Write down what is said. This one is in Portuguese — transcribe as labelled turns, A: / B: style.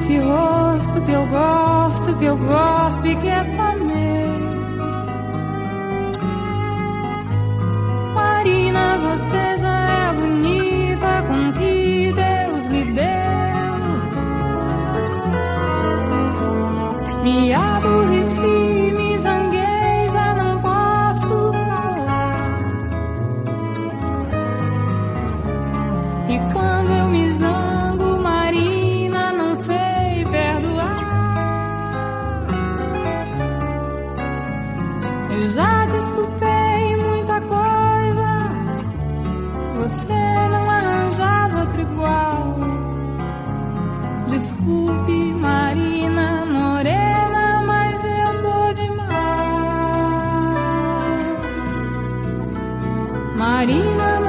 A: esse rosto que eu gosto e que é só meu. Marina, você já é bonita com o que Deus lhe deu. Me aborreci, me zanguei, já não posso falar. E quando eu me zango, Marina, não sei perdoar. Eu já desculpei muita coisa, você não arranjava outro igual. Desculpe, Marina morena, mas eu tô de mal. Marina